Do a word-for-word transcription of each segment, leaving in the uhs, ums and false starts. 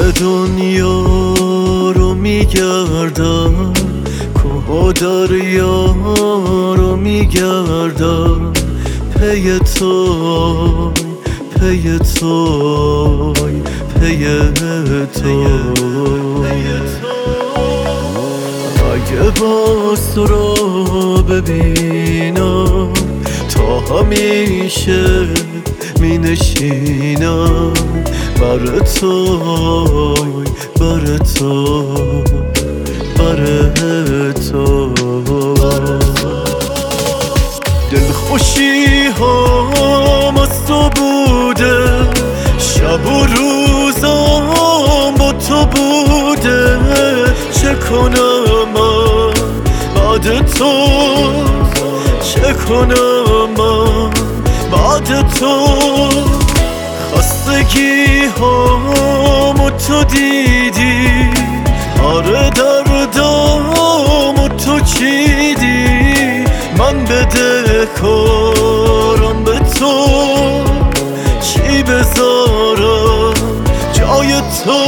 دنیا رو میگردم، کوه و دریا رو میگردم، پی توی پی توی پی توی. اگه باز تو رو ببینم تا همیشه می نشینم، بر توی بر تو بر تو. دلخوشی هم از تو بوده، شب و روزم با تو بوده، چه کنم من بعد تو، چه کنم من بعد تو. خستگی هم تو دیدی، آره دردم تو چیدی، من بده کارم به تو، چی بذارم جای تو.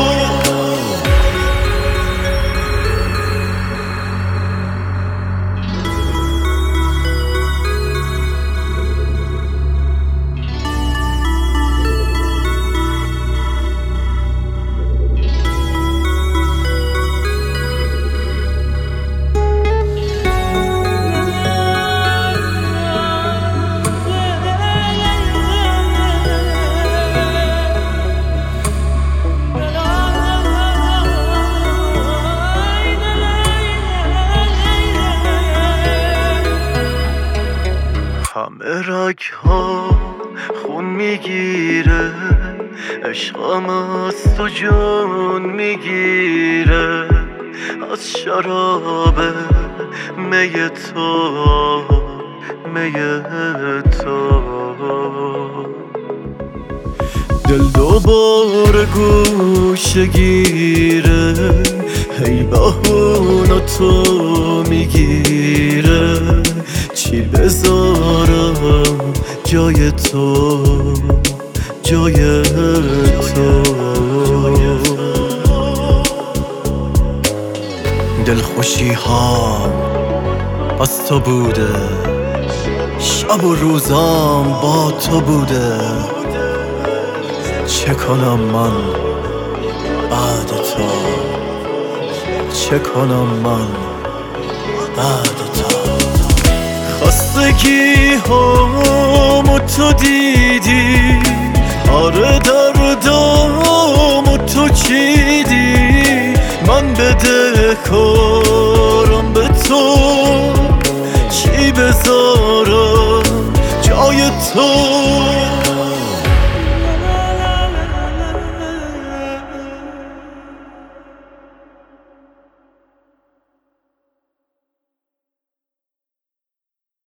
همه رگ ها خون میگیره، عشقم از تو جون میگیره، از شراب می تو می تو. دل دوباره گوشه گیره، هی بهونه تو میگیره، چی بذارم جای تو جای تو. دلخوشی ها از تو بوده، شب و روزام با تو بوده، چه کنم من بعد تو، چه کنم من بعد تو. خستگی هم تو دیدی، آره دردم تو چیدی، من بده کارم به تو، چی بذارم جای تو.